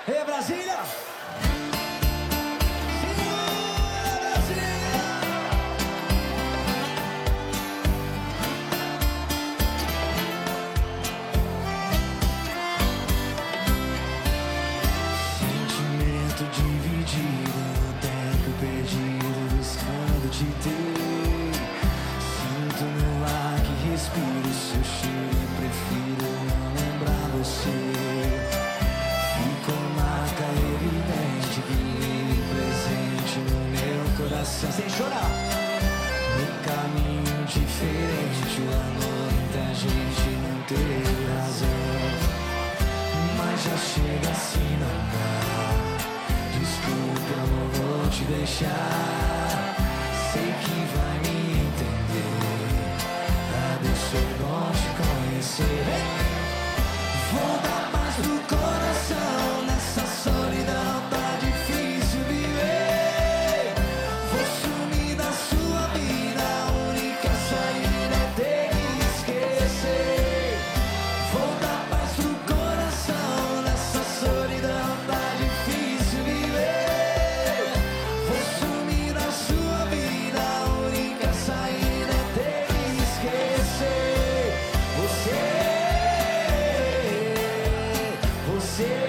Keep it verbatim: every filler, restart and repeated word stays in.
Ei, Brasília! Dividido no tempo perdido, buscando te ter. Sinto no ar que respiro seu cheiro e prefiro não lembrar você. Ficou marca evidente que presente no meu coração. Sem chorar. No caminho diferente, o amor da gente não teve razão. Mas já chega assim, não dá. Desculpa, amor, vou te deixar. Sei que vai me entender. Abençoe, bom te conhecer. Vou dar paz pro coração. Nessa solidão tá difícil viver. Vou sumir da sua vida. A única saída é ter que esquecer. Vou dar paz pro coração. Nessa solidão tá difícil viver. Vou sumir da sua vida. A única saída é ter que esquecer. Você, você